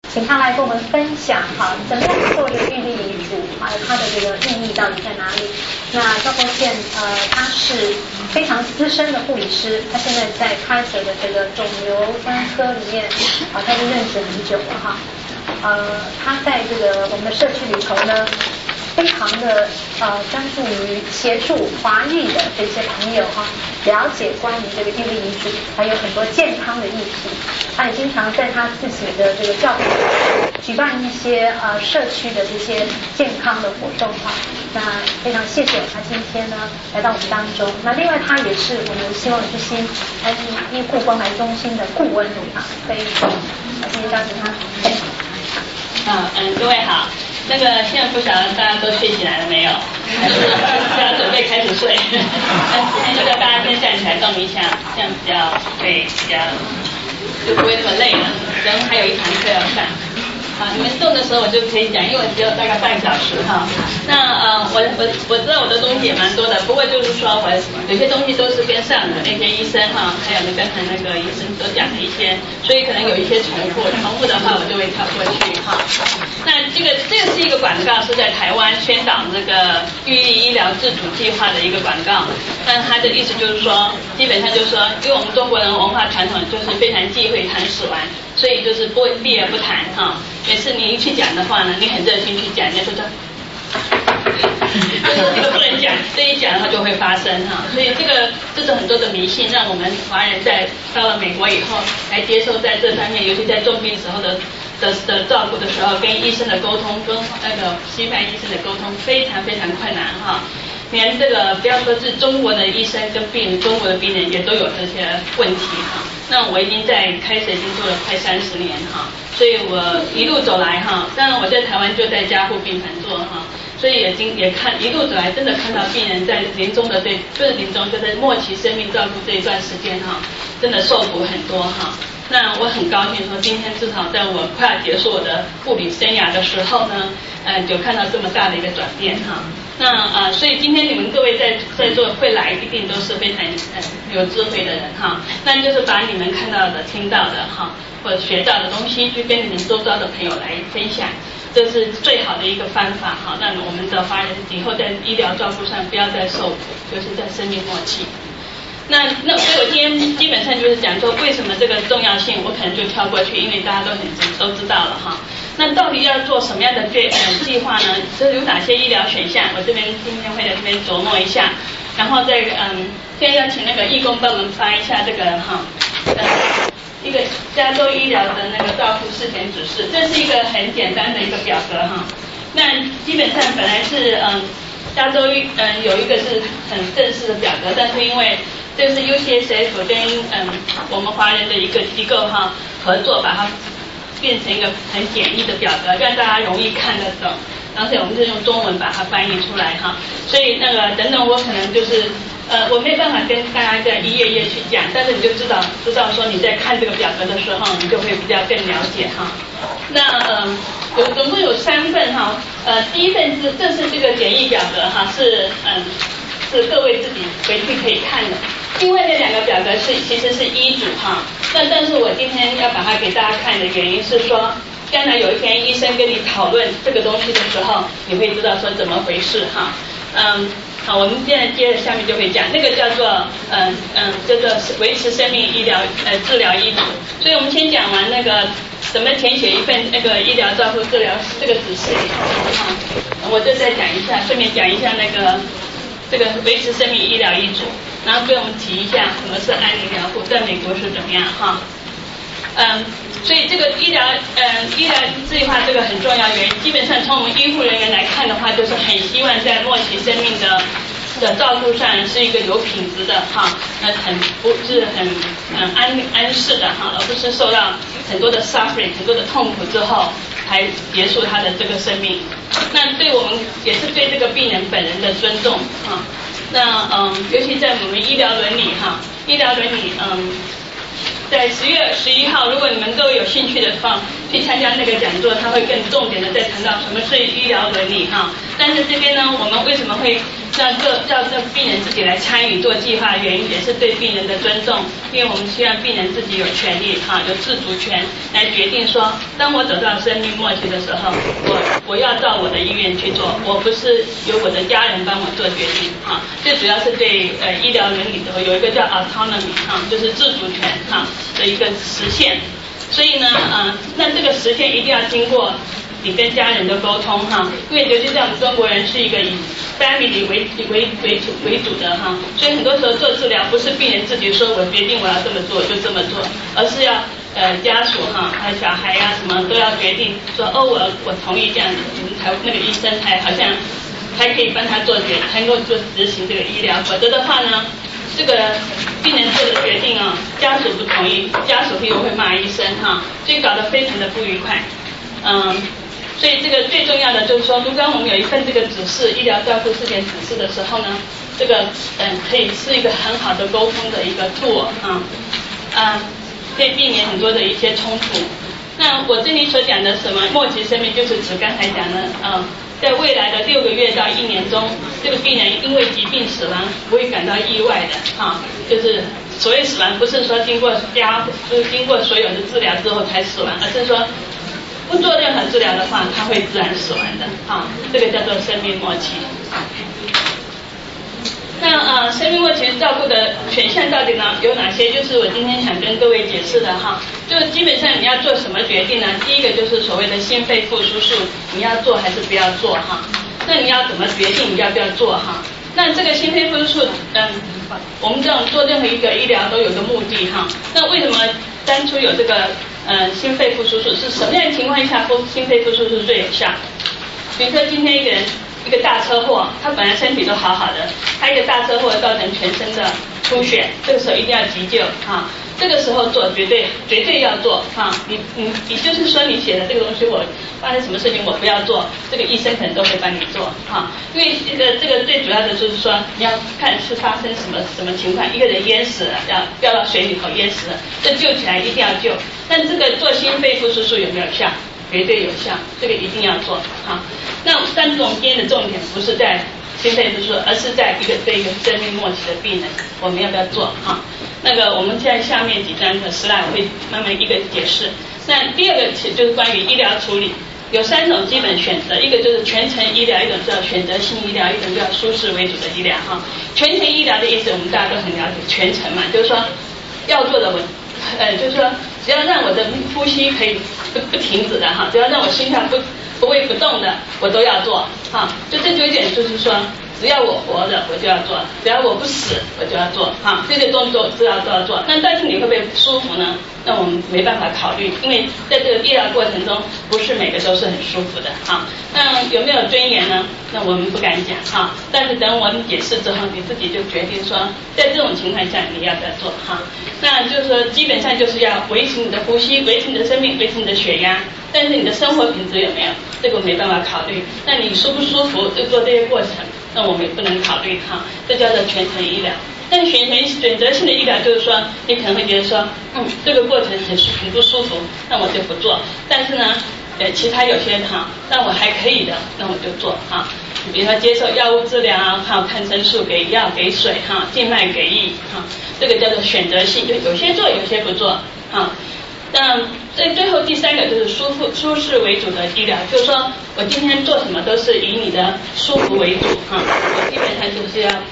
请他来跟我们分享哈，怎么样做一个预立遗嘱，还有它的这个意义到底在哪里？那赵国宪他是非常资深的护理师，他现在在开设的这个肿瘤专科里面他就任职很久了哈。他在这个我们的社区里头呢，非常的专注于协助华裔的这些朋友哈，了解关于这个预立遗嘱，还有很多健康的议题。他也经常在他自己的这个教会举办一些社区的这些健康的活动哈。那非常谢谢他今天呢来到我们当中。那另外他也是我们希望之星安医护关怀中心的顾问啊，所以今天邀请他分享。 各位好，那个现在不晓得大家都睡起来了没有？还是要准备开始睡？今天就叫大家先站起来动一下，这样比较会比较就不会那么累了。然后还有一堂课要上。你们动的时候我就可以讲，因为我只有大概半小时哈。那我知道我的东西也蛮多的，不过就是说我有些东西都是跟上的那些医生哈，还有刚才那个医生都讲了一些，所以可能有一些重复的话我就会跳过去哈。那这个是一个广告，是在台湾宣导这个预立医疗自主计划的一个广告。那它的意思就是说，基本上就是说，因为我们中国人文化传统就是非常忌讳谈死亡，所以就是避而不谈哈。每次你一去讲的话呢，你很热心去讲，人家说这个不能讲，这一讲的话就会发生哈。所以这是很多的迷信，让我们华人在到了美国以后来接受在这方面，尤其在重病时候的照顾的时候，跟医生的沟通，跟那个西方医生的沟通非常非常困难哈。连这个不要说是中国的医生跟中国的病人也都有这些问题哈。那我已经在开始已经做了快30年哈，所以我一路走来哈，当然我在台湾就在加护病房做哈，所以也看一路走来，真的看到病人在临终的不是临终，就在末期生命照顾这一段时间哈，真的受苦很多哈。那我很高兴说，今天至少在我快要结束我的护理生涯的时候呢，就看到这么大的一个转变哈。那所以今天你们各位在座会来，一定都是非常有智慧的人哈。那就是把你们看到的、听到的哈，或者学到的东西，去跟你们周遭的朋友来分享，这是最好的一个方法哈。让我们的华人以后在医疗照顾上不要再受苦，就是在生命末期。那所以我今天基本上就是讲说为什么这个重要性，我可能就跳过去，因为大家都知道了哈。那到底要做什么样的计划呢？这有哪些医疗选项？我这边今天会在这边琢磨一下，然后再现在要请那个义工帮我们发一下这个哈一个加州医疗的那个照护事前指示，这是一个很简单的一个表格哈。那基本上本来是加州有一个是很正式的表格，但是因为这是 UCSF 跟我们华人的一个机构哈合作，把它变成一个很简易的表格，让大家容易看得懂。而且我们是用中文把它翻译出来哈，所以那个等等我可能就是我没办法跟大家在一页页去讲，但是你就知道说你在看这个表格的时候，你就会比较更了解哈。那总共有3份哈，第一份这是这个简易表格哈，是各位自己回去可以看的。另外那2个表格其实是医嘱哈，但是我今天要把它给大家看的原因是说，将来有一天医生跟你讨论这个东西的时候，你会知道说怎么回事哈。好，我们现在接着下面就会讲，那个叫做叫做维持生命医疗治疗医嘱。所以我们先讲完那个怎么填写一份那个医疗照护治疗这个指示以后我就再讲一下，顺便讲一下那个这个维持生命医疗医嘱，然后跟我们提一下什么是安宁疗护，在美国是怎么样哈。所以这个医疗计划这个很重要原因，基本上从我们医护人员来看的话，就是很希望在末期生命的照顾上是一个有品质的哈，不是很安适的哈，而不是受到很多的 suffering 很多的痛苦之后才结束他的这个生命。那对我们也是对这个病人本人的尊重哈。那尤其在我们医疗伦理哈，医疗伦理在10月11号，如果你们都有兴趣的话， 去参加那个讲座，他会更重点的在谈到什么是医疗伦理哈。但是这边呢，我们为什么会让病人自己来参与做计划？原因也是对病人的尊重，因为我们希望病人自己有权利哈，有自主权来决定说，当我走到生命末期的时候，我要到我的意愿去做，我不是由我的家人帮我做决定哈。最主要是对医疗伦理的有一个叫 autonomy 哈，就是自主权哈的一个实现。所以呢，那这个实现一定要经过你跟家人的沟通哈，因为尤其在我们中国人是一个以 family 为主的哈，所以很多时候做治疗不是病人自己说我决定我要这么做就这么做，而是要家属哈，还有小孩呀什么都要决定说我同意这样子，才那个医生才好像才可以帮他才能够做执行这个医疗，否则的话呢，这个病人做的决定啊，家属不同意，家属又会骂医生哈，所以搞得非常的不愉快。所以这个最重要的就是说，如果我们有一份这个指示，医疗照护事件指示的时候呢，这个可以是一个很好的沟通的一个 tool 可以避免很多的一些冲突。那我这里所讲的什么末期生命，就是指刚才讲的在未来的6个月到1年中，这个病人因为疾病死亡不会感到意外的就是所谓死亡不是说经过所有的治疗之后才死亡，而是说不做任何治疗的话，他会自然死亡的这个叫做生命末期。那生命末期照顾的选项到底呢有哪些？就是我今天想跟各位解释的就基本上你要做什么决定呢？第一个就是所谓的心肺复苏术，你要做还是不要做那你要怎么决定你要不要做那这个心肺复苏术我们这种做任何一个医疗都有个目的那为什么当初有这个心肺复苏术？是什么样的情况下心肺复苏术最有效？比如说今天一个大车祸，他本来身体都好好的，他一个大车祸造成全身的出血，这个时候一定要急救这个时候做绝对要做你就是说你写的这个东西我发生什么事情我不要做，这个医生可能都会帮你做因为这个最主要的就是说你要看是发生什么情况，一个人淹死了，要掉到水里头淹死了，这救起来一定要救。但这个做心肺复苏术有没有效？绝对有效，这个一定要做但是我们今天的重点不是在心肺复苏，而是在对一个生命末期的病人，我们要不要做那个我们现在下面几张的slide我会慢慢一个解释。那第二个就是关于医疗处理，有3种基本选择，一个就是全程医疗，一种叫选择性医疗，一种叫舒适为主的医疗全程医疗的意思我们大家都很了解，全程嘛，就是说要做的就是说只要让我的呼吸可以不停止的只要让我心跳不会不动的我都要做就这就一点就是说只要我活着我就要做，只要我不死我就要做这些动作都要做。那但是你会不会舒服呢？那我们没办法考虑，因为在这个医疗过程中不是每个都是很舒服的那有没有尊严呢？那我们不敢讲但是等我们解释之后，你自己就决定说在这种情况下你要不要做那就是说基本上就是要维持你的呼吸，维持你的生命，维持你的血压，但是你的生活品质有没有？这个没办法考虑。那你舒不舒服就做这些过程，那我们也不能考虑这叫做全程医疗。但选择性的医疗就是说你可能会觉得说这个过程很不舒服，那我就不做。但是呢其他有些那我还可以的，那我就做比如说接受药物治疗抗生素给药给水静脉给液这个叫做选择性，就有些做有些不做那最后第3个就是舒适为主的医疗，就是说我今天做什么都是以你的舒服为主我基本上就是要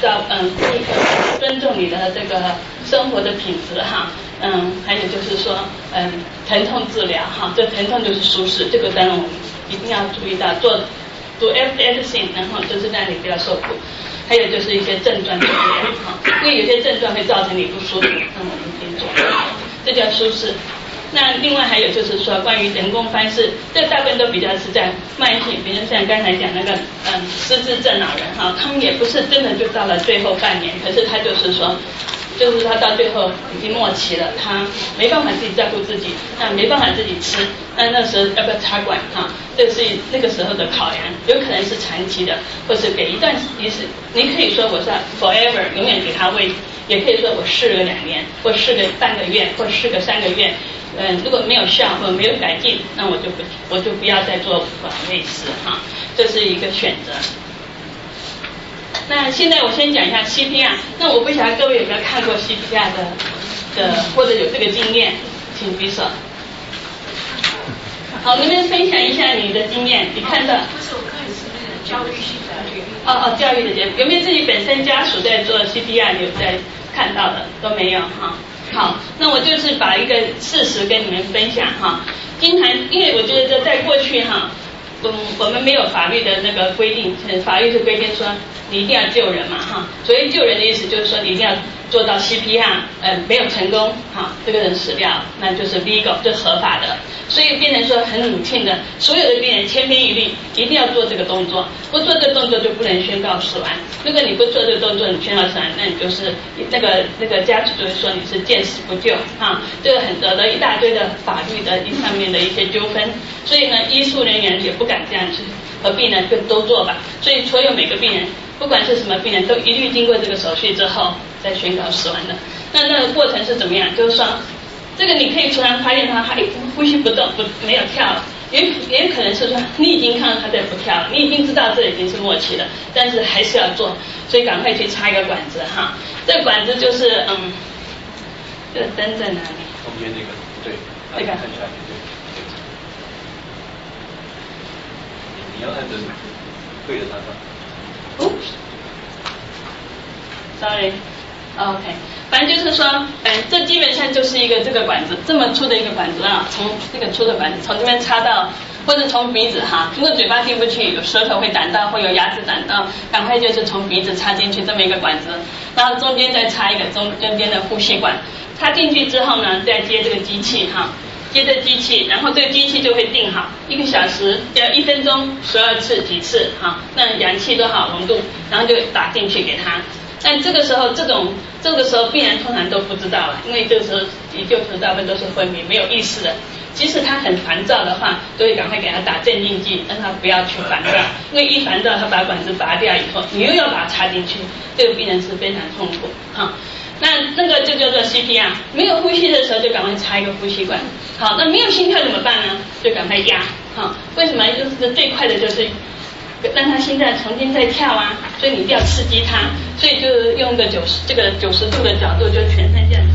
尊重你的这个生活的品质还有就是说疼痛治疗这疼痛就是舒适，这个当然我们一定要注意到do everything， 然后就是让你不要受苦。还有就是一些症状治疗因为有些症状会造成你不舒服，那我们可以做这叫舒适。那另外还有就是说关于人工方式，这大部分都比较是在慢性，比如像刚才讲那个失智症老人他们也不是真的就到了最后半年，可是他就是说就是他到最后已经末期了，他没办法自己照顾自己，那没办法自己吃，那时候要不要插管这是那个时候的考量，有可能是长期的，或是给一段意思，你可以说我是 forever 永远给他喂，也可以说我试个2年，或试个半个月，或试个3个月。如果没有效或没有改进，那我就不要再做管喂食这是一个选择。那现在我先讲一下 CPR， 那我不晓得各位有没有看过 CPR 的或者有这个经验，请举手。好，能不能分享一下你的经验？你看到？ 不是，我看是那个教育性的。 教育的节目，有没有自己本身家属在做 CPR 有在看到的？都没有好，那我就是把一个事实跟你们分享经常，因为我觉得在过去我们没有法律的那个规定，法律是规定说你一定要救人嘛所谓救人的意思就是说你一定要做到 CPR， 没有成功这个人死掉，那就是 legal， 就是合法的。所以变成说很鲁庆的，所有的病人千篇一律一定要做这个动作，不做这个动作就不能宣告死亡。如果你不做这个动作，你宣告死亡，那你就是那个家属就会说你是见死不救这个惹了一大堆的法律的上面的一些纠纷。所以呢，医术人员也不敢这样去，何必呢？就都做吧。所以所有每个病人，不管是什么病人，都一律经过这个手续之后再宣告死亡的。那个过程是怎么样？就是说，这个你可以突然发现他一直呼吸不动，没有跳了，也可能是说你已经看到他在不跳了，你已经知道这已经是末期了，但是还是要做，所以赶快去插一个管子这个管子就是这个灯在哪里？ 中间那个对， 这个按下去对。你要按着对着它放。 Sorry。OK， 反正就是说，这基本上就是一个这个管子，这么粗的一个管子从这个粗的管子从这边插到，或者从鼻子如果嘴巴进不去，有舌头会挡到，或有牙齿挡到，赶快就是从鼻子插进去这么一个管子，然后中间再插一个中间的呼吸管，插进去之后呢，再接这个机器接着机器，然后这个机器就会定好1个小时要1分钟12次几次那氧气多少浓度，然后就打进去给他。但这个时候病人通常都不知道了，因为这个时候急救时大部分都是昏迷没有意识的。即使他很烦躁的话，都会赶快给他打镇静剂，让他不要去烦躁，因为一烦躁他把管子拔掉以后，你又要把它插进去，这个病人是非常痛苦那个就叫做 CPR， 没有呼吸的时候就赶快插一个呼吸管。好，那没有心跳怎么办呢？就赶快压为什么？就是最快的就是让他心脏重新再跳所以你一定要刺激他，所以就用个这个90度的角度，就全身这样，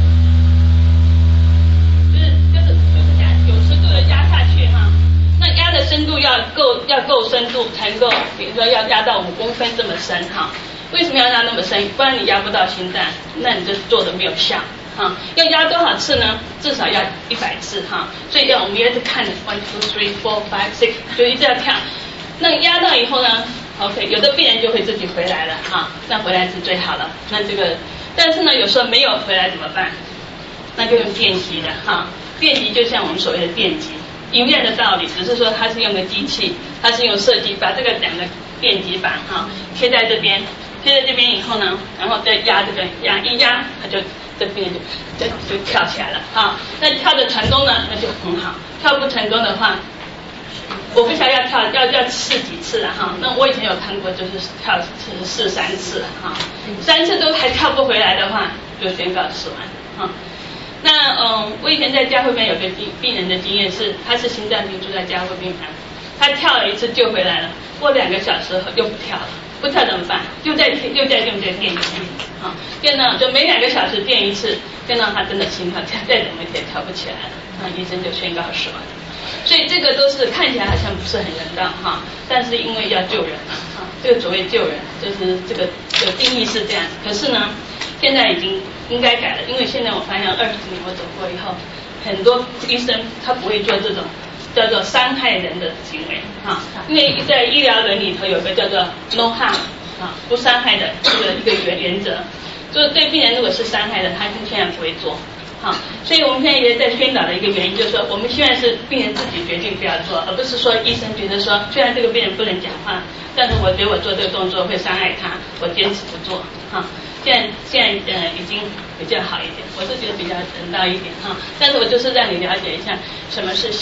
就是这样90度的压下去那压的深度要够深度才能够，比如说要压到5公分这么深为什么要压那么深？不然你压不到心脏，那你就做的没有效要压多少次呢？至少要100次所以我们一直看1 2 3 4 5 6，就一直要跳。那压到以后呢 ，OK， 有的病人就会自己回来了那回来是最好了。那这个，但是呢，有时候没有回来怎么办？那就用电击的电击就像我们所谓的电击，一样的道理，只是说它是用个机器，它是用设计把这个2个电极板贴在这边以后呢，然后再压这个一压，它就这边就跳起来了那跳的成功呢，那就很好；跳不成功的话，我不晓得要试几次那我以前有看过，就是跳试3次3次都还跳不回来的话，就宣告死亡那我以前在加护病有个病人的经验是，他是心脏病住在加护病房，他跳了1次救回来了，过2个小时又不跳了，不跳怎么办？又在用这个电击电到就每2个小时电1次，电到他真的心跳再怎么也跳不起来了，那医生就宣告死亡。所以这个都是看起来好像不是很人道但是因为要救人这个所谓救人就是这个定义是这样。可是呢，现在已经应该改了，因为现在我发现20年我走过以后，很多医生他不会做这种叫做伤害人的行为因为在医疗人里头有个叫做 no harm 不伤害的一个原则，就是对病人如果是伤害的，他现在不会做所以我们现在也在宣导的一个原因，就是说我们希望是病人自己决定不要做，而不是说医生觉得说虽然这个病人不能讲话，但是我觉得我做这个动作会伤害他，我坚持不做现在已经比较好一点，我是觉得比较人道一点哈。但是我就是让你了解一下什么是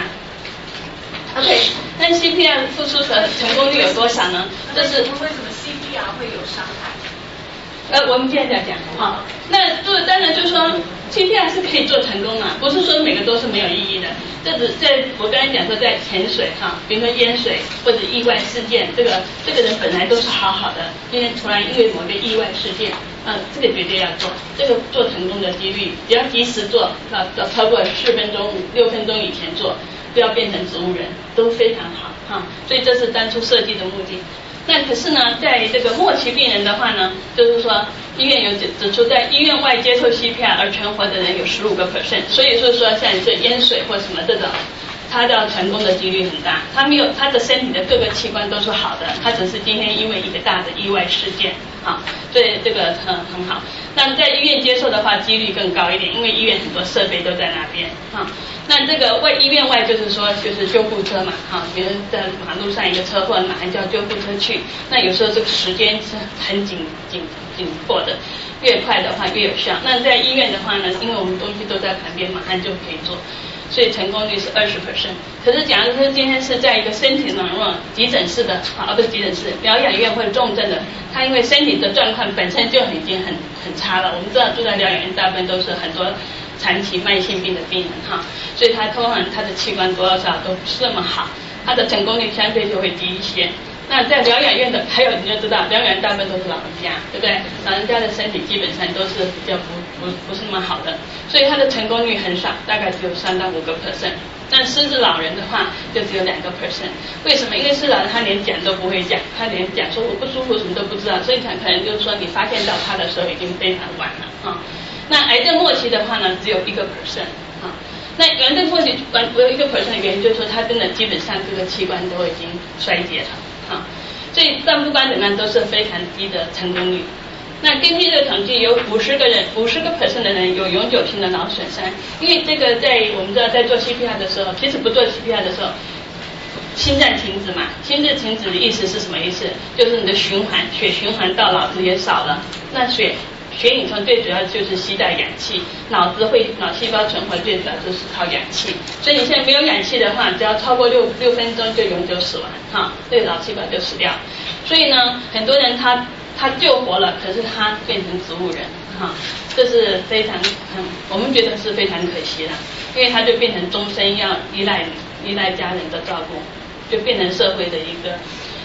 CPR。OK， 那 CPR 复苏的成功率有多少呢？这是为什么 CPR 会有伤害？ 我们接着讲哈。那当然就是说 CPR 是可以做成功的，不是说每个都是没有意义的。这只在我刚才讲说在潜水哈，比如说淹水或者意外事件，这个人本来都是好好的，今天突然因为某个意外事件，这个绝对要做，这个做成功的几率，只要及时做，超过4分钟、6分钟以前做，不要变成植物人，都非常好哈。所以这是当初设计的目的。那可是呢，在这个末期病人的话呢，就是说医院有指出，在医院外接受 CPR 而存活的人有15%，所以说像这淹水或什么这种，他的成功的几率很大。他的身体的各个器官都是好的，他只是今天因为一个大的意外事件啊，所以这个很好。那在医院接受的话，几率更高一点，因为医院很多设备都在那边啊。那这个医院外就是说就是救护车嘛，比如在马路上一个车祸，马上叫救护车去。那有时候这个时间是很紧迫的，越快的话越有效。那在医院的话呢，因为我们东西都在旁边，马上就可以做，所以成功率是20%。可是假如说今天是在一个身体软弱急诊室的不是急诊室，疗养院或者重症的，他因为身体的状况本身就已经很差了。我们知道住在疗养院大部分都是很多长期慢性病的病人所以他通常他的器官多少都不是那么好，他的成功率相对就会低一些。那在疗养院的，还有你就知道，疗养院大部分都是老人家，对不对？老人家的身体基本上都是比较不是那么好的，所以他的成功率很少，大概只有3到5%。那失智老人的话，就只有2%。为什么？因为失智老人他连讲都不会讲，他连讲说我不舒服什么都不知道，所以可能就是说你发现到他的时候已经非常晚了那癌症末期的话呢，只有1%那癌症末期只有1%的原因就是说，他真的基本上各个器官都已经衰竭了所以但不管怎么样都是非常低的成功率。那根据这个统计，有50%的人有永久性的脑损伤，因为这个在我们知道在做 CPR 的时候，其实不做 CPR 的时候，心脏停止嘛，心脏停止的意思是什么意思？就是你的血循环到脑子也少了，那血引擎最主要就是携带氧气，脑细胞存活最主要就是靠氧气，所以你现在没有氧气的话，只要超过6分钟就永久死亡这个脑细胞就死掉。所以呢，很多人他救活了，可是他变成植物人这是非常我们觉得是非常可惜的，因为他就变成终身要依赖家人的照顾，就变成社会的一个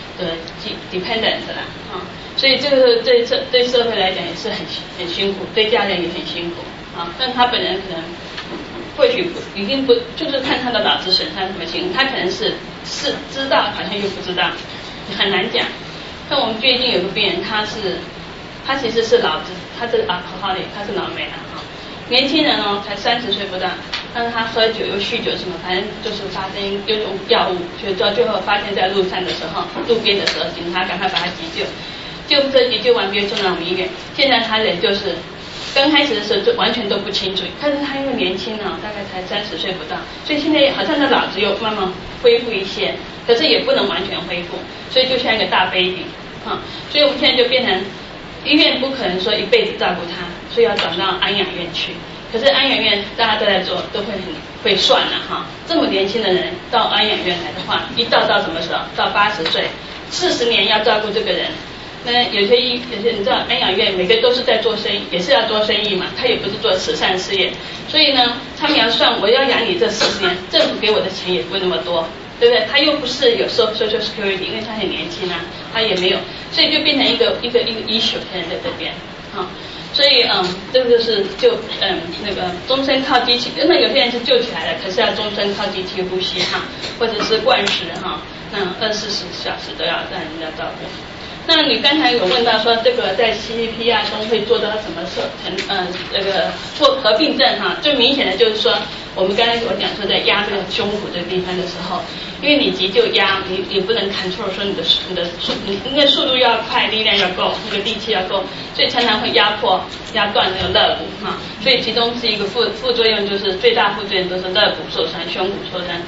dependent 了所以这个对社会来讲也是很辛苦，对家人也很辛苦但他本人可能或许已经不就是看他的脑子损伤什么情况，他可能是知道好像又不知道，很难讲。像我们最近有个病人，他其实是他是alcoholic，他是老美年轻人才30岁不到，但是他喝酒又酗酒什么，反正就是发生有种药物，所以到最后发现在路边的时候，警察赶快把他急救。急救完别送到我们医院，现在他人就是刚开始的时候就完全都不清楚，但是他因为年轻大概才30岁不到，所以现在好像他脑子又慢慢恢复一些，可是也不能完全恢复，所以就像一个大 baby所以我们现在就变成医院不可能说一辈子照顾他，所以要转到安养院去。可是安养院大家都在做，都会算了这么年轻的人到安养院来的话，一到什么时候？到80岁，40年要照顾这个人。那有些你知道安养院每个都是在做生意，也是要做生意嘛，他也不是做慈善事业，所以呢他们要算我要养你这40年，政府给我的钱也不会那么多，对不对？他又不是有Social Security，因为他很年轻他也没有，所以就变成一个issue现在在这边所以这个就是那个终身靠机器，那有些人是救起来了，可是要终身靠机器呼吸或者是灌食那24小时都要让人家照顾。那你刚才有问到说这个在 CPR 中会做到什么那个做合并症最明显的就是说，我们刚才我讲说在压这个胸骨这个地方的时候，因为你急救压你不能 control 说你的速度要快，力量要够，那个力气要够，所以常常会压断那个肋骨所以其中是一个副作用，就是最大副作用都是肋骨受伤、胸骨受伤，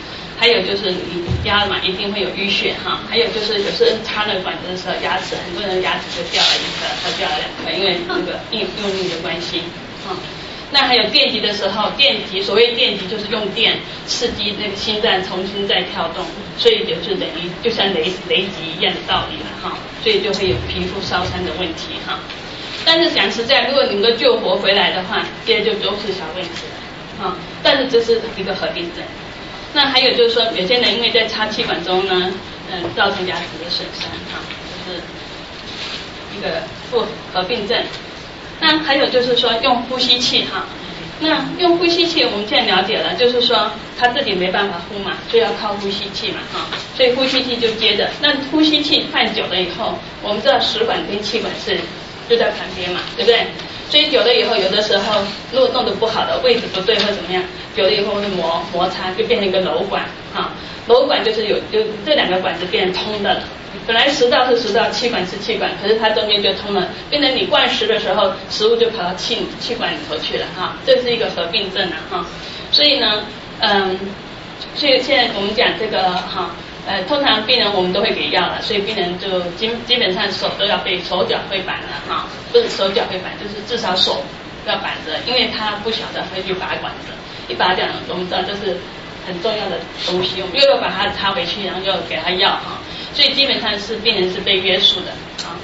还有就是你压嘛，一定会有淤血哈。还有就是有时候插那个管子的时候，牙齿很多人的牙齿就掉了一颗，它掉了2颗，因为那个用力的关系啊。那还有电击的时候，所谓电击就是用电刺激那个心脏重新再跳动，所以就是等于就像雷击一样的道理了哈。所以就会有皮肤烧伤的问题哈。但是讲实在，如果能够救活回来的话，这些就都是小问题了啊。但是这是一个合并症。那还有就是说，有些人因为在插气管中呢，造成牙齿的损伤哈，就是一个合并症。那还有就是说用呼吸器哈，那用呼吸器我们现在了解了，就是说他自己没办法呼嘛，所以要靠呼吸器嘛哈，所以呼吸器就接着。那呼吸器放久了以后，我们知道食管跟气管是就在旁边嘛，对不对？所以久了以后，有的时候如果弄得不好的位置不对或怎么样，久了以后会摩擦，就变成一个瘘管啊。瘘管就是有这2个管子变成通的了。本来食道是食道，气管是气管，可是它中间就通了，变成你灌食的时候，食物就跑到气管里头去了哈。这是一个合并症啊哈。所以呢，所以现在我们讲这个哈。通常病人我们都会给药了，所以病人就基本上手脚会绑了哈，不是手脚会绑，就是至少手要绑着，因为他不晓得会去拔管子，一拔掉我们知道这是很重要的东西，我们又要把它插回去，然后又给他药哈，所以基本上是病人是被约束的啊。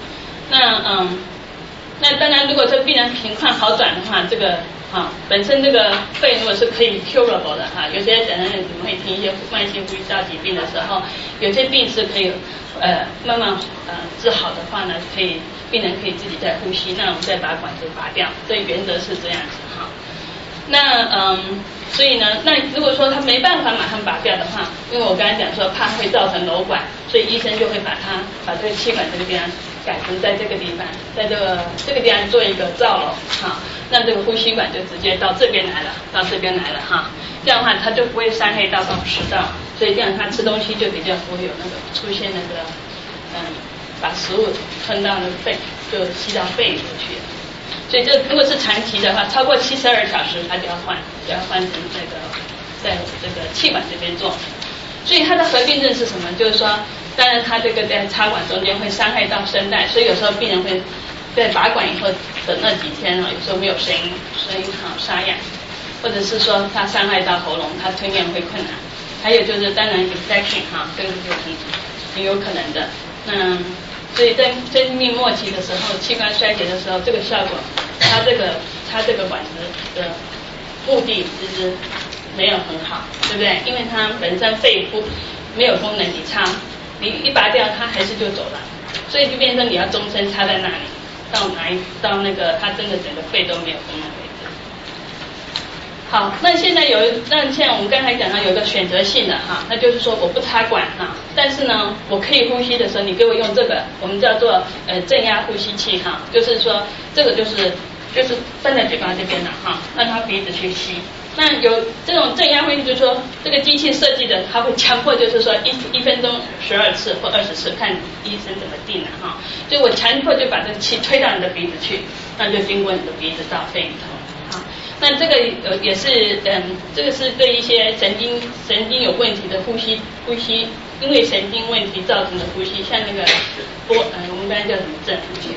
那当然，如果这病人情况好转的话，这个本身这个肺如果是可以 curable 的哈，有些人你们会听一些慢性呼吸道疾病的时候，有些病是可以慢慢治好的话呢，病人可以自己再呼吸，那我们再把管子拔掉，所以原则是这样子哈。那所以呢，那如果说他没办法马上拔掉的话，因为我刚才讲说怕会造成瘘管，所以医生就会把这个气管这个地方改成在这个地方，在这个地方做一个造瘘哈，让这个呼吸管就直接到这边来了哈，这样的话它就不会伤害到食道，所以这样他吃东西就比较不会有那个出现那个把食物吞到那个肺，就吸到肺里头去。所以这如果是长期的话，超过72小时，它就要换成这个在这个气管这边做。所以它的合并症是什么？就是说，当然它这个在插管中间会伤害到声带，所以有时候病人会在拔管以后的那几天有时候没有声音沙哑，或者是说它伤害到喉咙，它吞咽会困难。还有就是当然 infection 这个是很有可能的。所以在生命末期的时候，器官衰竭的时候，这个效果，它这个管子的目的其实没有很好，对不对？因为它本身肺部没有功能，你一拔掉，它还是就走了，所以就变成你要终身插在那里，到那个它真的整个肺都没有功能为止。好，那现在我们刚才讲到有一个选择性的哈，那就是说我不插管哈，但是呢我可以呼吸的时候，你给我用这个我们叫做正压呼吸器哈，就是说这个就是放在嘴巴这边的哈，让他鼻子去吸。那有这种正压呼吸，就是说这个机器设计的，它会强迫就是说一分钟12次或20次，看医生怎么定的哈。就我强迫就把这个气推到你的鼻子去，那就经过你的鼻子到肺里头。那这个也是这个是对一些神经有问题的呼吸，因为神经问题造成的呼吸，像那个我们刚才叫什么症？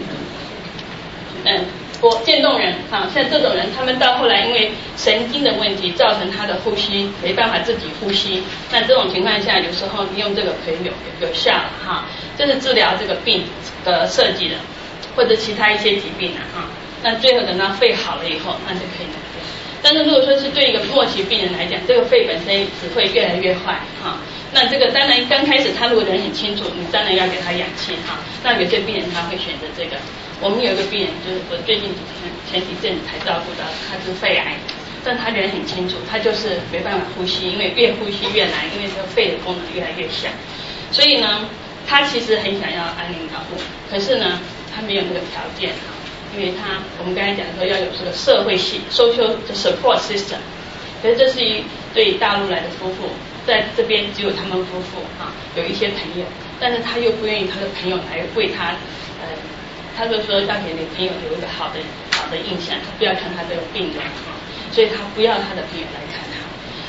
渐冻人像这种人，他们到后来因为神经的问题造成他的呼吸没办法自己呼吸，那这种情况下，有时候你用这个可以有效哈，这是治疗这个病的设计的，或者其他一些疾病哈。那最后等到肺好了以后，那就可以拿掉。但是如果说是对一个末期病人来讲，这个肺本身只会越来越坏哈。那这个当然刚开始他如果人很清楚，你当然要给他氧气哈。那有些病人他会选择这个。我们有一个病人，就是我最近前几阵子才照顾到，他是肺癌，但他人很清楚，他就是没办法呼吸，因为越呼吸越难，因为这个肺的功能越来越小。所以呢，他其实很想要安宁照顾，可是呢，他没有那个条件哈。因为我们刚才讲说要有这个社会系 social support system， 可是这是对大陆来的夫妇，在这边只有他们夫妇有一些朋友，但是他又不愿意他的朋友来为他他就说要给你朋友留一个好的印象，他不要看他这个病人所以他不要他的朋友来看他。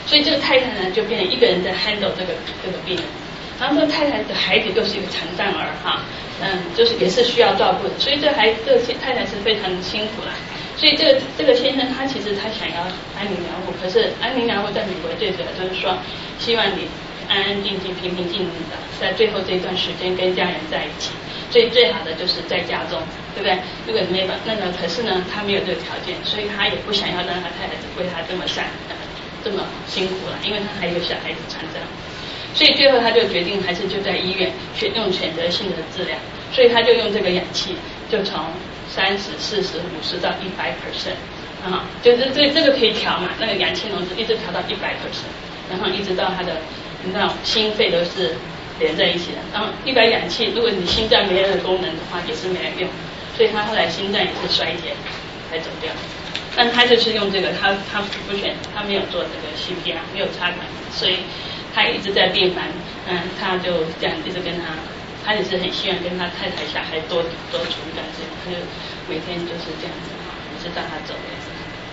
所以这个太太呢就变成一个人在 handle 这个病人。然后这个太太的孩子又是一个残障儿哈，就是也是需要照顾的，所以这个太太是非常辛苦啦。所以这个先生他其实他想要安宁疗护，可是安宁疗护在美国最主要就是说，希望你安安静静、平平静静的在最后这段时间跟家人在一起，所以最好的就是在家中，对不对？如果没办那个，可是呢他没有这个条件，所以他也不想要让他太太为他这么辛苦了，因为他还有小孩子残障。所以最后他就决定还是就在医院用选择性的治疗，所以他就用这个氧气，就从30、40、50到100%，啊，就是这个可以调嘛，那个氧气浓度一直调到100%，然后一直到他的那种心肺都是连在一起的。然后100氧气，如果你心脏没有功能的话，也是没有用，所以他后来心脏也是衰竭才走掉。但他就是用这个，他不选，他没有做这个 CPR， 没有插管，所以他一直在病房，他就这样一直跟他也是很希望跟他太太小孩多处理感情，他就每天就是这样子，一直到他走为止。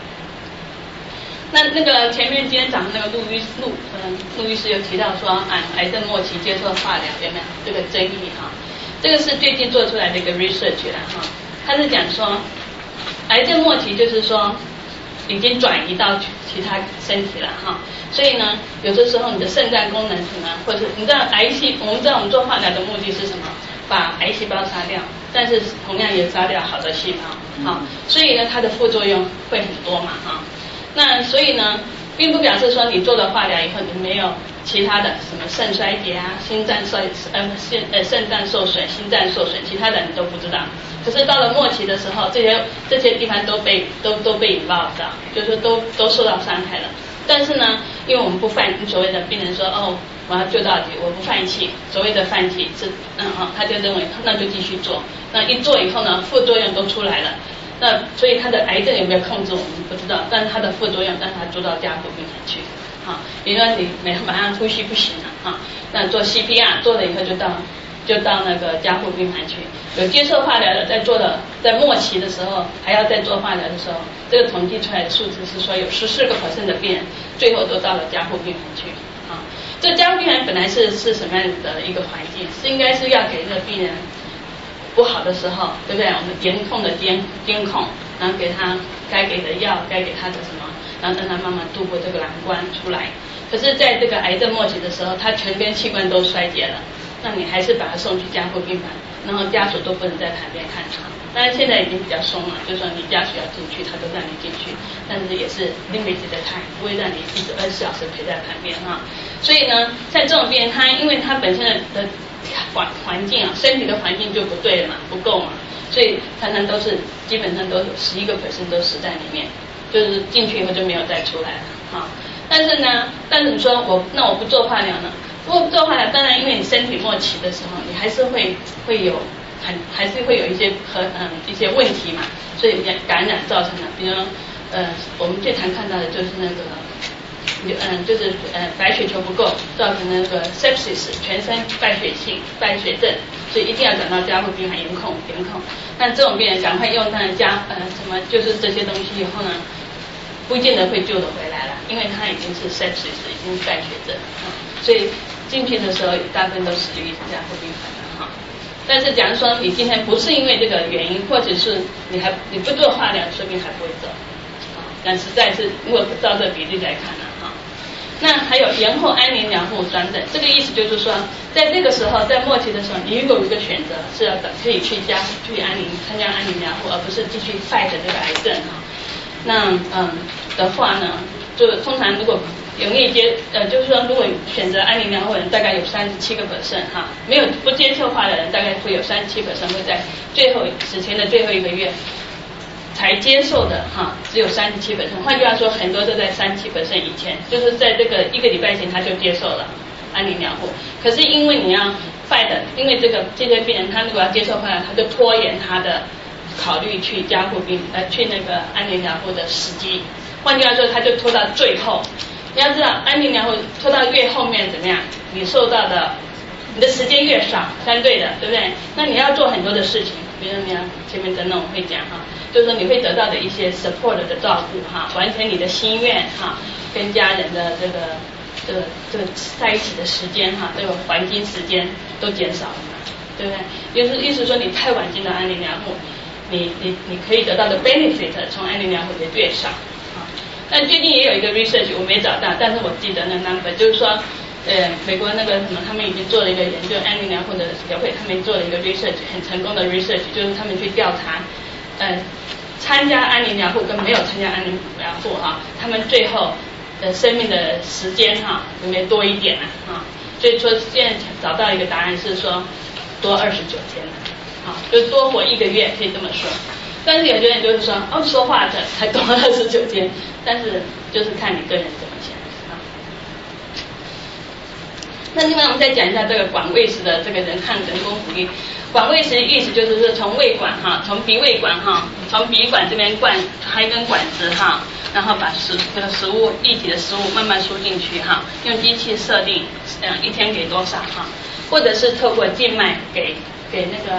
那个前面今天讲的那个陆医师有提到说，癌症末期接受化疗有没有这个争议哈？这个是最近做出来的一个 research 啦哈，他是讲说，癌症末期就是说已经转移到其他身体了哈，所以呢，有的时候你的肾脏功能什么，或者你知道我们知道我们做化疗的目的是什么？把癌细胞杀掉，但是同样也杀掉好的细胞，好，所以呢，它的副作用会很多嘛哈。那所以呢，并不表示说你做了化疗以后你没有其他的什么肾衰竭啊、肾脏受损、心脏受损，其他的你都不知道。可是到了末期的时候，这些地方都被引爆到，就是说都受到伤害了。但是呢，因为我们不放所谓的病人说我要救到底，我不放弃。所谓的放弃是他就认为那就继续做。那一做以后呢，副作用都出来了。那所以他的癌症有没有控制我们不知道，但是他的副作用让他住到加护病房去。比如说你马上呼吸不行了那做 CPR 做了以后就到那个加护病房去。有接受化疗的在末期的时候还要再做化疗的时候，这个统计出来的数字是说有14% 的病人最后都到了加护病房去。这加护病房本来是什么样的一个环境？是应该是要给这个病人不好的时候，对不对？我们严控的监控，然后给他该给的药，该给他的什么，然后让他慢慢度过这个难关出来。可是在这个癌症末期的时候，他全边器官都衰竭了，那你还是把他送去加护病房，然后家属都不能在旁边看他。当然现在已经比较松了，就是说你家属要进去，他都让你进去，但是也是 limited 的 time， 不会让你一直24小时陪在旁边所以呢，像这种病人，因为他本身的环境身体的环境就不对了嘛，不够嘛，所以常常基本上都有11%都死在里面，就是进去以后就没有再出来了但是你说我不做化疗呢？不做化疗，当然因为你身体末期的时候，你还是会有一些问题嘛，所以感染造成的，比如我们最常看到的就是那个白血球不够造成那个 sepsis 全身败血症，所以一定要转到加护病房严控。但这种病人赶快用那就是这些东西以后呢，不见得会救得回来了，因为他已经是 sepsis 已经败血症所以进去的时候大部分都死于加护病房了但是假如说你今天不是因为这个原因，或者是你不做化疗，说明还不会走但实在是如果照这个比例来看那还有延后安宁疗护等等，这个意思就是说，在这个时候，在末期的时候，你如果有一个选择是要可以去参加安宁疗护，而不是继续fight这个癌症那的话呢，就通常如果容易就是说如果选择安宁疗护的人大概有37%没有不接受化疗的人大概会有37%会在死前的最后1个月才接受的只有37%。换句话说，很多都在37%以前，就是在这个1个礼拜前他就接受了安宁疗护。可是因为你要因为这些病人他如果要接受化疗，他就拖延他的考虑去去那个安宁疗护的时机。换句话说，他就拖到最后。你要知道，安宁疗护拖到越后面怎么样？你的时间越少，相对的，对不对？那你要做很多的事情，比如你要前面等等我会讲就是说你会得到的一些 support 的照顾完成你的心愿跟家人的这个在一起的时间哈，这个黄金时间都减少了嘛，对不对？意思说你太晚进到安宁疗护，你可以得到的 benefit 从安宁疗护也越少啊。但最近也有一个 research 我没找到，但是我记得那 number 就是说，美国那个什么，他们已经做了一个研究，安宁疗护的协会，他们做了一个 research 很成功的 research， 就是他们去调查，参加安宁疗护跟没有参加安宁疗护哈，他们最后的生命的时间哈有没有多一点啊？所以说现在找到一个答案是说多29天了，啊，就多活1个月，可以这么说。但是有些人就是说，说话的才多29天，但是就是看你个人怎么想啊。那另外我们再讲一下这个管胃食的这个人工辅育。管胃食的意思就是说从胃管哈，从鼻胃管哈，从鼻管这边开一根管子哈，然后把这个食物液体的食物慢慢输进去哈，用机器设定一天给多少哈，或者是透过静脉给那个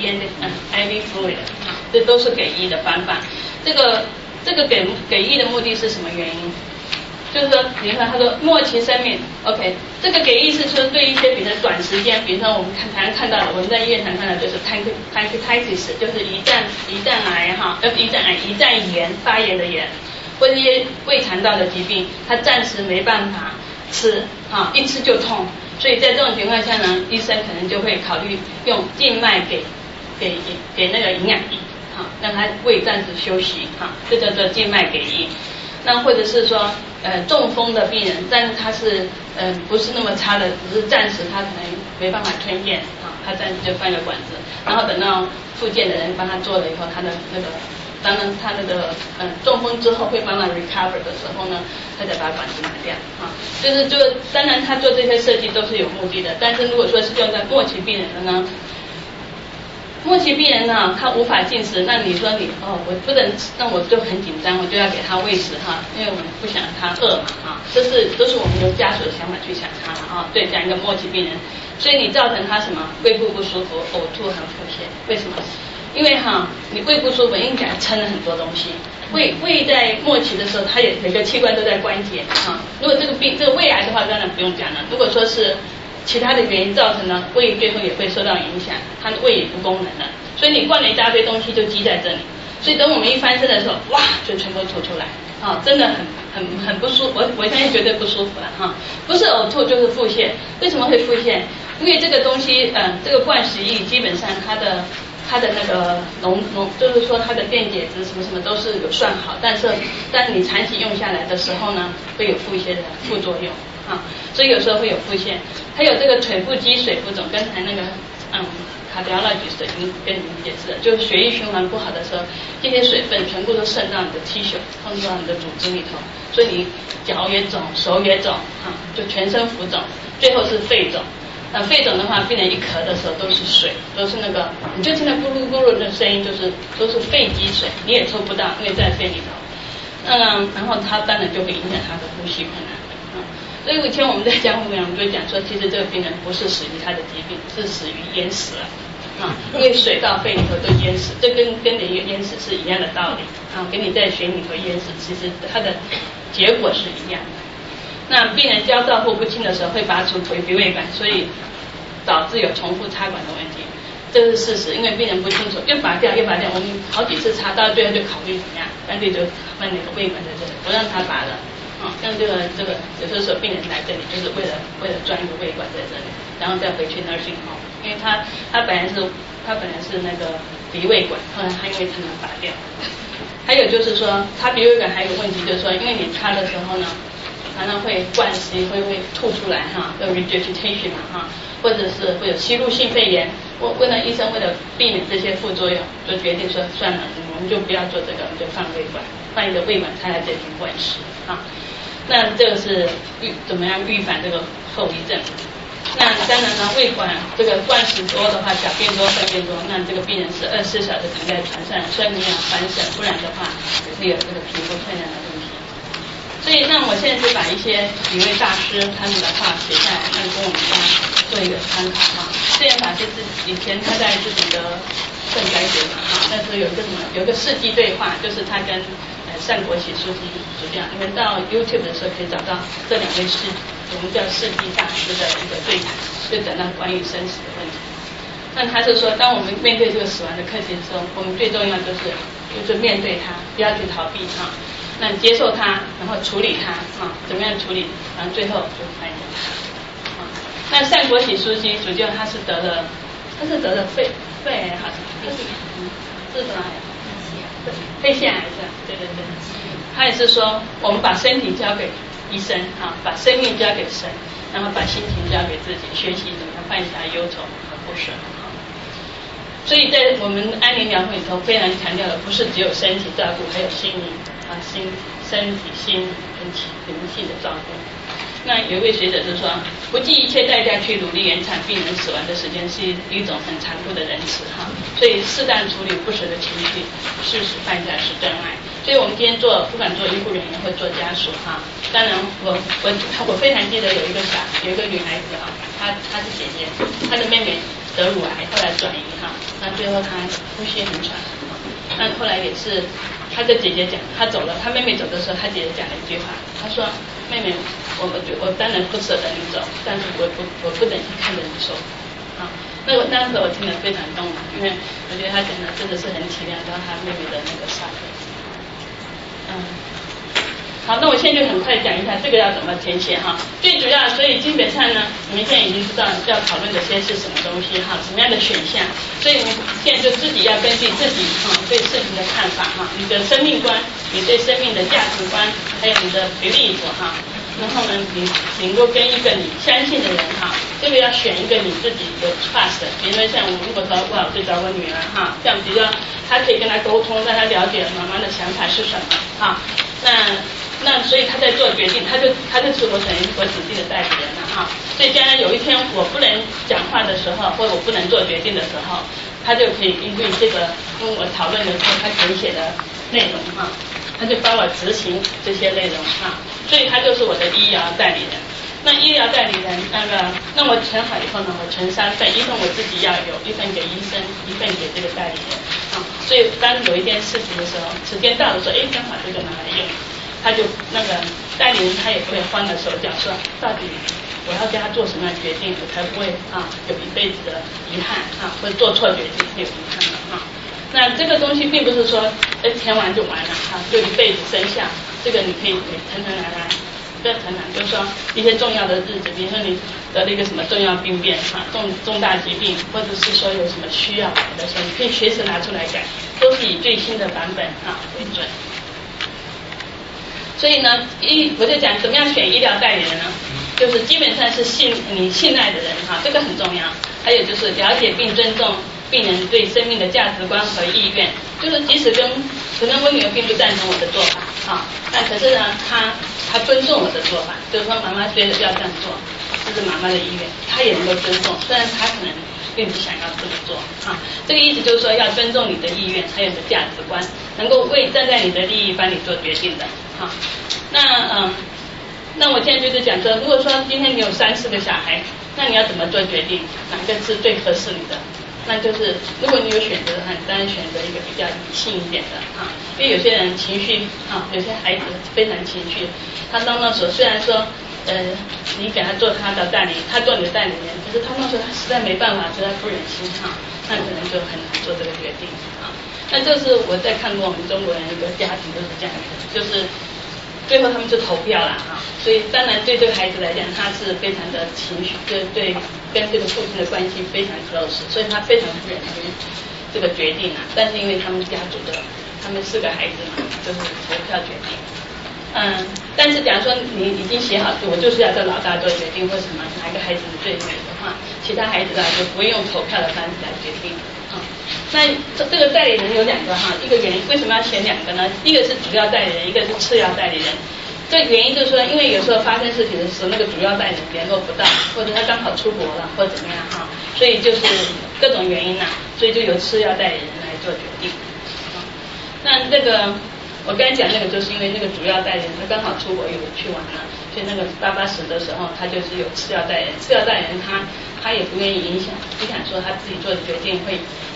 IV fluid 哈，这都是给医的方法。这个给医的目的是什么原因？就是说，比如说他说末期生命 ，OK， 这个给医是说对一些比较短时间，比如说我们常看到的，我们在医院常看到就是 pancreatitis， 就是胰脏癌哈，胰脏炎发炎的炎，或者一些胃肠道的疾病，他暂时没办法吃啊，一吃就痛，所以在这种情况下呢，医生可能就会考虑用静脉给那个营养液，哈，让他胃暂时休息哈，这叫做静脉给液。那或者是说中风的病人，但是他是不是那么差的，只是暂时他可能没办法吞咽啊，他暂时就放个管子，然后等到复健的人帮他做了以后，他的那个当然他那个中风之后会帮他 recover 的时候呢，他再把管子拿掉啊，就是当然他做这些设计都是有目的的，但是如果说是用在末期病人的呢，末期病人呢，他无法进食，那你说我不能，那我就很紧张，我就要给他喂食哈，因为我们不想他饿嘛啊，都是我们由家属的想法去想他啊，对这样一个末期病人，所以你造成他什么胃部不舒服、呕吐和腹泻，为什么？因为你胃不舒服，因为给他撑了很多东西，胃在末期的时候，它也每个器官都在关节啊，如果这个胃癌的话，当然不用讲了，如果说是其他的原因造成了胃最后也会受到影响，它的胃也不功能了，所以你灌了一大堆东西就积在这里，所以等我们一翻身的时候，哇，就全部吐出来啊，真的很不舒服，我相信绝对不舒服了哈，不是呕吐就是腹泻，为什么会腹泻？因为这个东西这个灌食液基本上它的那个就是说它的电解质什么什么都是有算好，但是你长期用下来的时候呢，会有腹泻的副作用啊，所以有时候会有腹泻，还有这个腿部积水浮肿，刚才那个cardiologist 已经跟你们解释了，就是血液循环不好的时候，这些水分全部都渗到你的 tissue， 碰到你的组织里头，所以你脚也肿，手也肿就全身浮肿，最后是肺肿。肺肿的话，病人一咳的时候都是水，都是那个，你就听到咕噜咕噜的声音，都是肺积水，你也抽不到，因为在肺里头。然后它当然就会影响他的呼吸困难。所以以前我们在讲我们就讲说，其实这个病人不是死于他的疾病，是死于淹死了因为水到肺里头都淹死，这跟你淹死是一样的道理跟你在水里头淹死，其实它的结果是一样的。那病人交照护不清的时候会拔除鼻胃管，所以导致有重复插管的问题，这是事实。因为病人不清楚，又拔掉，我们好几次插，到最后就考虑怎么样，干脆就放那个胃管在这里，不让他拔了像这个有时候病人来这里就是为了装一个胃管在这里，然后再回去nursing home，因为他本来是那个鼻胃管，后来他因为他能拔掉。还有就是说，插鼻胃管还有个问题，就是说，因为你插的时候呢，常常会灌食会吐出来有 regurgitation 或者是会有吸入性肺炎。医生为了避免这些副作用，就决定说算了，我们就不要做这个，我们就放胃管，放一个胃管插在这里灌食那这个是怎么样预防这个后遗症？那当然呢，胃管这个灌食多的话，小便多、粪便多，那这个病人是24小时躺在床上，睡眠反省，不然的话也会有这个皮肤困难的问题。所以那我现在就把一些几位大师他们的话写下来，跟我们家做一个参考这样法师以前他在自己的肾衰竭但是有一个世纪对话，就是他跟单国喜书记主讲，你们到 YouTube 的时候可以找到这两位我们叫世纪大师的一个对谈，就讲到关于生死的问题。那他是说，当我们面对这个死亡的课题的时候，我们最重要就是面对它，不要去逃避它。那你接受它，然后处理它怎么样处理？然后最后就翻译它。那单国喜书记主教他是得了肺癌好像是什么癌？肺腺癌症，对。他也是说，我们把身体交给医生把生命交给神，然后把心情交给自己，学习怎么样放下忧愁和不舍所以在我们安宁疗会里头，非常强调的不是只有身体照顾，还有心灵身体、心灵气的照顾。那有一位学者就说，不计一切代价去努力延长病人死亡的时间，是一种很残酷的仁慈所以适当处理不舍的情绪，适时放下是真爱。所以我们今天不管做医护人员或做家属当然我非常记得有一个女孩子她是姐姐，她的妹妹得乳癌，后来转移那最后她呼吸很喘那后来也是她的姐姐讲，她走了，她妹妹走的时候，她姐姐讲了一句话，她说：“妹妹，我当然不舍得你走，但是我不忍心看着你受苦那我当时我听得非常动因为我觉得她讲的真的是很体谅到她妹妹的那个伤害。好，那我现在就很快讲一下这个要怎么填写最主要，所以基本上呢，你们现在已经知道要讨论的些是什么东西什么样的选项，所以你们现在就自己要根据自己对事情的看法你的生命观，你对生命的价值观，还有你的 belief然后呢，你能够跟一个你相信的人这个要选一个你自己有 trust 比如说像我如果说我最找我女儿像比如说她可以跟她沟通，让她了解妈妈的想法是什么那所以他在做决定，他就是我等于我指定的代理人了所以将来有一天我不能讲话的时候，或者我不能做决定的时候，他就可以因为这个跟我讨论的时候他填写的内容他就帮我执行这些内容所以他就是我的医疗代理人。那医疗代理人那我存好以后呢，我存3份，一份我自己要有，一份给医生，一份给这个代理人所以当有一件事情的时候，时间到的时候，正好这个拿来用。他就那个代理人他也不会慌了手脚，说到底我要跟他做什么样的决定，我才不会有一辈子的遗憾或者做错决定有遗憾了那这个东西并不是说填完就完了就一辈子生效，这个你可以腾腾来，不要腾腾，就是说一些重要的日子，比如说你得了一个什么重要病变重大疾病，或者是说有什么需要改的时候，你可以随时拿出来改，都是以最新的版本为准。所以呢，我就讲怎么样选医疗代理人呢？就是基本上是你信赖的人这个很重要。还有就是了解并尊重病人对生命的价值观和意愿，就是即使可能我女儿并不赞成我的做法但可是呢，她尊重我的做法，就是说妈妈觉得要这样做，这是妈妈的意愿，她也能够尊重，虽然她可能并不想要这么做这个意思就是说要尊重你的意愿，还有你的价值观，能够站在你的利益帮你做决定的那我现在就是讲说，如果说今天你有3-4个小孩，那你要怎么做决定？哪个是最合适你的？那就是如果你有选择的话，你当然选择一个比较理性一点的因为有些人情绪有些孩子非常情绪，他到那时候虽然说你给他做他的代理，他做你的代理人，可是他那时候他实在没办法，实在不忍心那可能就很难做这个决定那这是我在看过我们中国人一个家庭都是这样子，就是最后他们就投票了所以当然对这个孩子来讲，他是非常的情绪，对跟这个父亲的关系非常 close， 所以他非常不忍心这个决定但是因为他们家族的他们4个孩子就是投票决定但是假如说你已经写好，我就是要这老大做决定，或什么哪个孩子最美的话，其他孩子就不会用投票的方式来决定那这个代理人有2个一个原因为什么要选2个呢？一个是主要代理人，一个是次要代理人。这原因就是说，因为有时候发生事情的时候，那个主要代理人联络不到，或者他刚好出国了，或者怎么样所以就是各种原因所以就由次要代理人来做决定那这个我刚才讲那个，就是因为那个主要代理人他刚好出国去玩了，所以那个爸爸死的时候，他就是有次要代理人，次要代理人他也不愿意影响说他自己做的决定会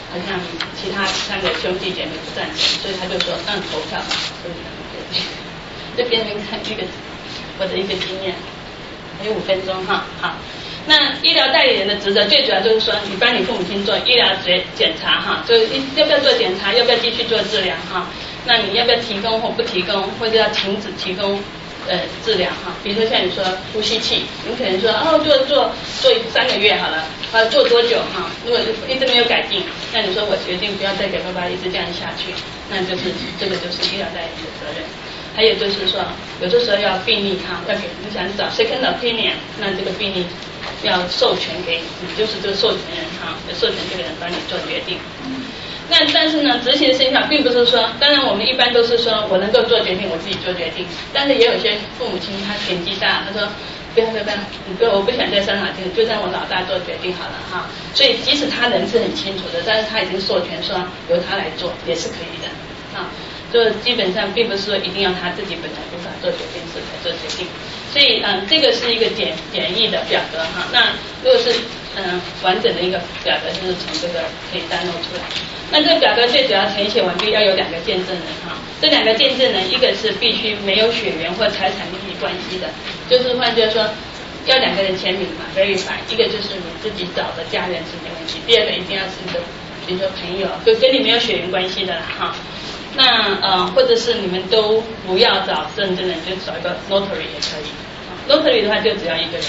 好像其他3个兄弟姐妹不赞成，所以他就说投票吧，所以他们决定。这边看这个我的一个经验，还有5分钟哈，好。那医疗代理人的职责最主要就是说，你帮你父母亲做医疗检查哈，就是要不要做检查，要不要继续做治疗哈。那你要不要提供或不提供，或者要停止提供治疗哈？比如说像你说呼吸器，你可能说做3个月好了，做多久哈？如果一直没有改进，那你说我决定不要再给爸爸一直这样下去，那就是这个就是医疗代理人的责任。还有就是说，有的时候要病历哈，要给你想找 second opinion， 那这个病历要授权给你，就是这个授权人哈，授权这个人帮你做决定。那但是呢，执行生效并不是说，当然我们一般都是说我能够做决定，我自己做决定。但是也有些父母亲他年纪大，他说不要，我不想再伤脑筋，就让我老大做决定好了哈。所以即使他人是很清楚的，但是他已经授权说由他来做也是可以的啊。就基本上并不是说一定要他自己本来无法做决定时才做决定。所以这个是一个简易的表格哈。那如果是完整的一个表格，就是从这个可以download出来。那这个表格最主要填写完毕要有2个见证人哈，这2个见证人，一个是必须没有血缘或财产利益关系的，就是换句话说要2个人签名嘛 verify， 一个就是你自己找的家人是没问题，第2个一定要是一个比如说朋友，就跟你没有血缘关系的啦哈。那或者是你们都不要找证证人，就找一个 notary 也可以。notary 的话就只要1个人。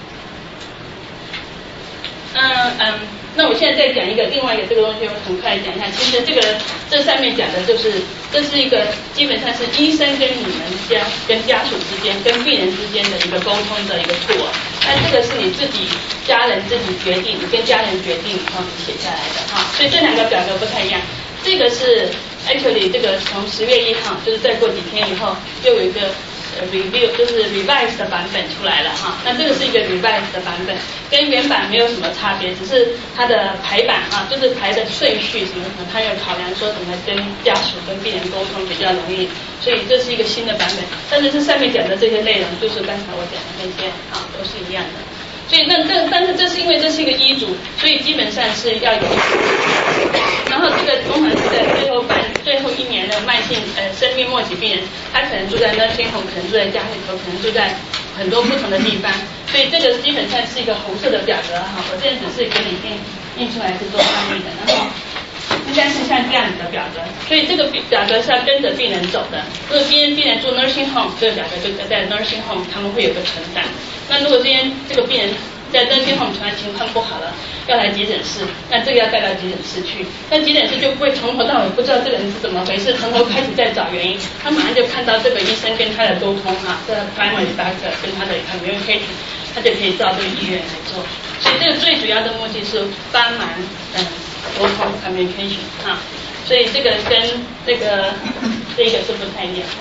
那我现在再讲另外一个这个东西，我很快讲一下。其实这上面讲的就是，这是一个基本上是医生跟你们跟家属之间、跟病人之间的一个沟通的一个 tool。那这个是你自己家人自己决定，你跟家人决定然后你写下来的哈。所以这2个表格不太一样。这个是 actually 这个从10月1号，就是再过几天以后又有一个review， 就是 revised 的版本出来了哈。那这个是一个 revised 的版本，跟原版没有什么差别，只是它的排版哈，就是排的顺序什么什么，它有考量说怎么跟家属跟病人沟通比较容易，所以这是一个新的版本。但是这上面讲的这些内容，就是刚才我讲的那些啊，都是一样的。所以但是这是因为这是一个医嘱，所以基本上是要有。然后这个通常是在最后1年的慢性生命末期病人，他可能住在 nursing home， 可能住在家里头，可能住在很多不同的地方，所以这个基本上是一个红色的表格哈。我现在只是给你印出来是做翻译的，然后应该是像这样子的表格，所以这个表格是要跟着病人走的。如果病人住 nursing home， 这个表格就在 nursing home 他们会有个存档。那如果这个病人在nursing home突然情况不好了，要来急诊室，那这个要带到急诊室去。那急诊室就不会从头到尾不知道这个人是怎么回事，从头开始在找原因。他马上就看到这个医生跟他的沟通啊，这个 primary doctor 跟他的 communication， 他就可以照这个医院来做。所以这个最主要的目的是帮忙沟通 communication 啊。所以这个跟这个是不太一样。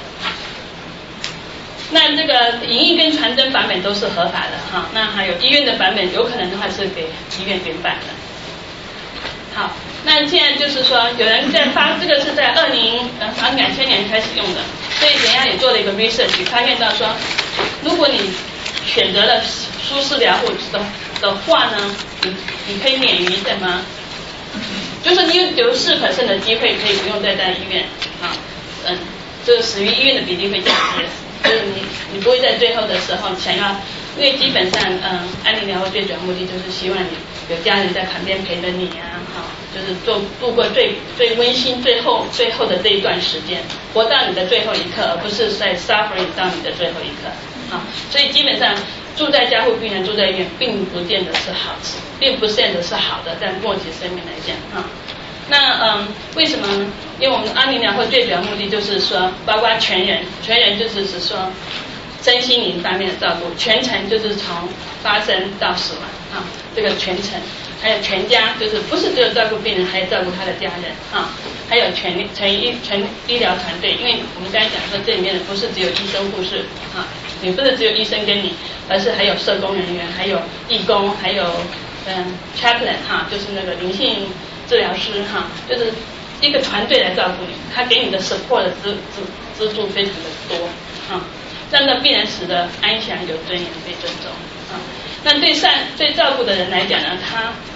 那这个影印跟传真版本都是合法的哈，那还有医院的版本，有可能的话是给医院原版的。好，那现在就是说有人在发，这个是在2000年开始用的，所以人家也做了一个 research， 发现到说，如果你选择了舒适疗护的话呢，你可以免于什么？就是你有4% 的机会可以不用再在医院啊，这个死于医院的比例会降低。就是你不会在最后的时候想要，因为基本上安宁疗护最主要目的就是希望你有家人在旁边陪着你啊，哈，就是度过最温馨最后的这一段时间，活到你的最后一刻，而不是在 suffering 到你的最后一刻啊。所以基本上住在加护病人住在医院并不见得是好事，并不见得是好的，在末期生命来讲啊。那为什么呢？因为我们安宁疗护最主要目的就是说，包括全人就是指说身心灵方面的照顾，全程就是从发生到死亡啊，这个全程，还有全家，就是不是只有照顾病人，还有照顾他的家人啊，还有全医疗团队，因为我们刚才讲说这里面的不是只有医生护士啊，也不是只有医生跟你，而是还有社工人员，还有义工，还有chaplain 哈，就是那个灵性治疗师哈，就是一个团队来照顾你，他给你的 support 的资助非常的多啊，让那病人死的安详有尊严被尊重啊。那对照顾的人来讲呢，他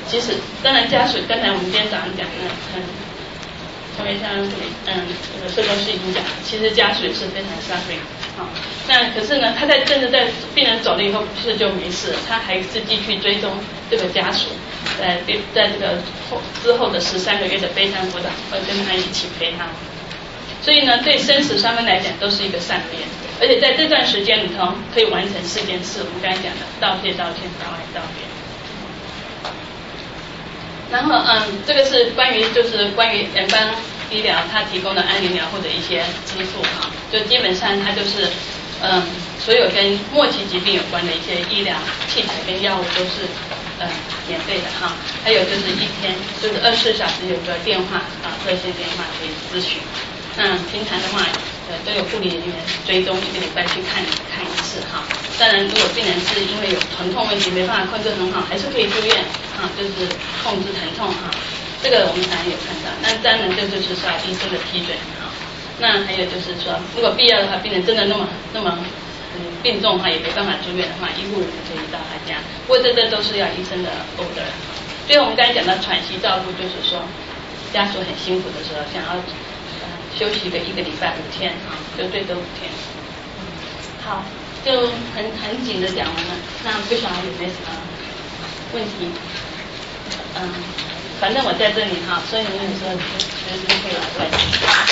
其实当然家属刚才我们今天早上讲的陈维香这个社工师已经讲了，其实家属也是非常 suffering。好，那可是呢，他在病人走了以后，不是就没事了，他还是继续追踪这个家属，在这个之后的13个月的悲伤辅导，会跟他一起陪他。所以呢，对生死双方来讲都是一个善变，而且在这段时间里头可以完成4件事，我们刚才讲的道歉、道歉、道爱、道别。然后这个是关于联邦医疗它提供的安宁疗护的一些支付哈，就基本上它就是所有跟末期疾病有关的一些医疗器材跟药物都是免费的哈，还有就是一天就是24小时有个电话热线电话可以咨询，那平常的话都有护理人员追踪1个礼拜去看一次哈。当然，如果病人是因为有疼痛问题没办法控制很好，还是可以住院就是控制疼痛哈。这个我们常常有看到。那当然这就是说医生的批准哈。那还有就是说，如果必要的话，病人真的那么病重的话，也没办法住院的话，医护人员可以到他家。不过这都是要医生的 order。所以我们刚才讲到喘息照顾，就是说家属很辛苦的时候，想要休息1个礼拜5天就最多5天。好，就很紧的讲完了。那不晓得有没有什么问题？反正我在这里哈，所以你们有时候随时可以来问。